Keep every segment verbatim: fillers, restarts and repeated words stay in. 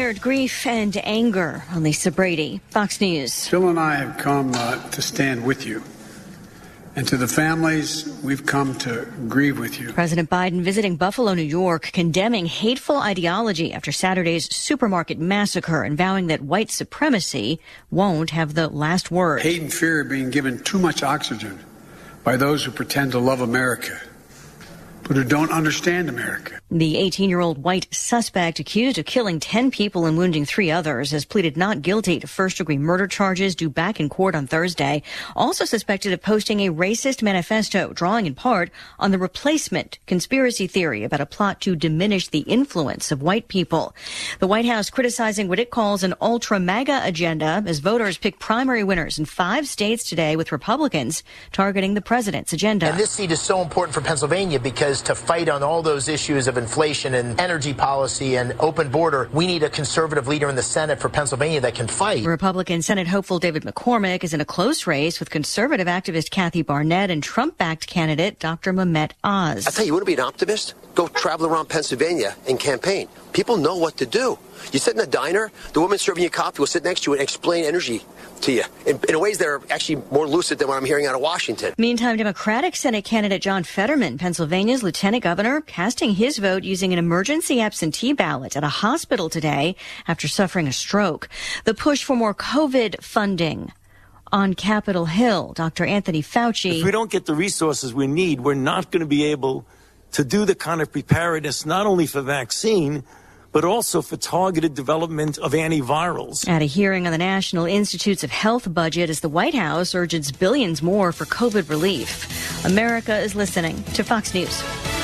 shared grief and anger. On Lisa Brady, Fox News. Jill and I have come uh, to stand with you. And to the families, we've come to grieve with you. President Biden visiting Buffalo, New York, condemning hateful ideology after Saturday's supermarket massacre and vowing that white supremacy won't have the last word. Hate and fear are being given too much oxygen by those who pretend to love America, but who don't understand America. The eighteen-year-old white suspect accused of killing ten people and wounding three others has pleaded not guilty to first-degree murder charges due back in court on Thursday. Also suspected of posting a racist manifesto, drawing in part on the replacement conspiracy theory about a plot to diminish the influence of white people. The White House criticizing what it calls an ultra-MAGA agenda as voters pick primary winners in five states today, with Republicans targeting the president's agenda. And this seat is so important for Pennsylvania because to fight on all those issues of inflation and energy policy and open border, we need a conservative leader in the Senate for Pennsylvania that can fight. Republican Senate hopeful David McCormick is in a close race with conservative activist Kathy Barnett and Trump-backed candidate Doctor Mehmet Oz. I tell you, you want to be an optimist? Go travel around Pennsylvania and campaign. People know what to do. You sit in a diner, the woman serving you coffee will sit next to you and explain energy to you in, in ways that are actually more lucid than what I'm hearing out of Washington. Meantime, Democratic Senate candidate John Fetterman, Pennsylvania's lieutenant governor, casting his vote using an emergency absentee ballot at a hospital today after suffering a stroke. The push for more COVID funding. On Capitol Hill, Doctor Anthony Fauci. If we don't get the resources we need, we're not going to be able to do the kind of preparedness not only for vaccine, but also for targeted development of antivirals. At a hearing on the National Institutes of Health budget as the White House urges billions more for COVID relief. America is listening to Fox News.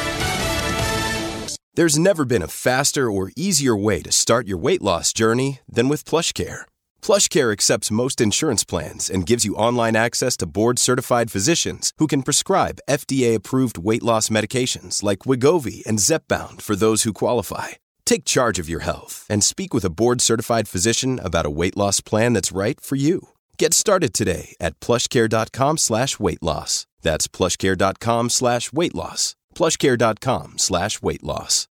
There's never been a faster or easier way to start your weight loss journey than with PlushCare. PlushCare accepts most insurance plans and gives you online access to board-certified physicians who can prescribe F D A-approved weight loss medications like Wegovy and Zepbound for those who qualify. Take charge of your health and speak with a board-certified physician about a weight loss plan that's right for you. Get started today at plushcare.com slash weight loss. That's plushcare.com slash weight loss. plushcare.com slash weight loss.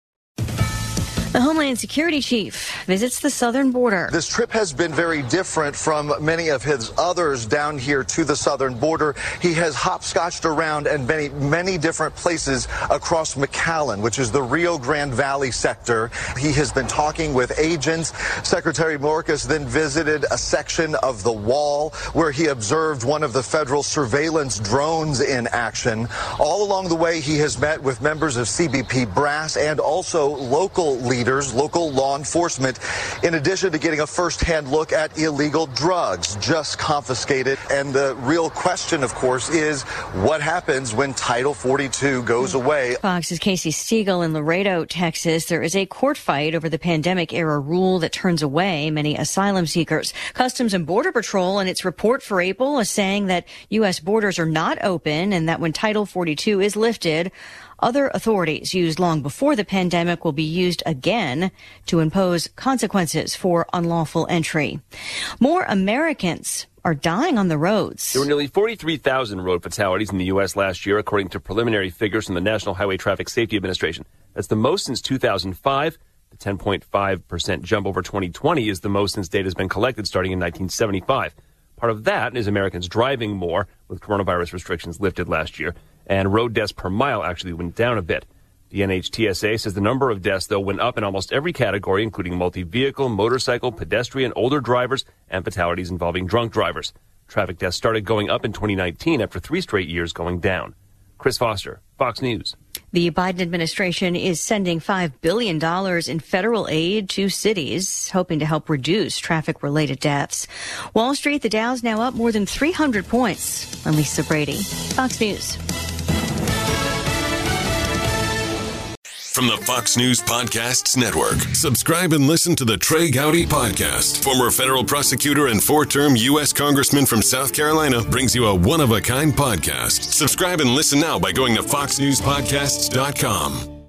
The Homeland Security Chief visits the southern border. This trip has been very different from many of his others down here to the southern border. He has hopscotched around in many, many different places across McAllen, which is the Rio Grande Valley sector. He has been talking with agents. Secretary Mayorkas then visited a section of the wall where he observed one of the federal surveillance drones in action. All along the way, he has met with members of C B P brass and also local leaders. Leaders, local law enforcement, in addition to getting a first-hand look at illegal drugs just confiscated. And the real question, of course, is what happens when Title forty-two goes away? Fox's Casey Stiegel in Laredo, Texas. There is a court fight over the pandemic-era rule that turns away many asylum seekers. Customs and Border Patrol, in its report for April, is saying that U S borders are not open and that when Title forty-two is lifted, other authorities used long before the pandemic will be used again to impose consequences for unlawful entry. More Americans are dying on the roads. There were nearly forty-three thousand road fatalities in the U S last year, according to preliminary figures from the National Highway Traffic Safety Administration. That's the most since two thousand five. The ten point five percent jump over twenty twenty is the most since data has been collected starting in nineteen seventy-five. Part of that is Americans driving more with coronavirus restrictions lifted last year. And road deaths per mile actually went down a bit. The N H T S A says the number of deaths, though, went up in almost every category, including multi-vehicle, motorcycle, pedestrian, older drivers, and fatalities involving drunk drivers. Traffic deaths started going up in twenty nineteen after three straight years going down. Chris Foster, Fox News. The Biden administration is sending five billion dollars in federal aid to cities, hoping to help reduce traffic-related deaths. Wall Street, the Dow's now up more than three hundred points. I'm Lisa Brady, Fox News. From the Fox News Podcasts Network. Subscribe and listen to the Trey Gowdy Podcast. Former federal prosecutor and four-term U S congressman from South Carolina brings you a one-of-a-kind podcast. Subscribe and listen now by going to fox news podcasts dot com.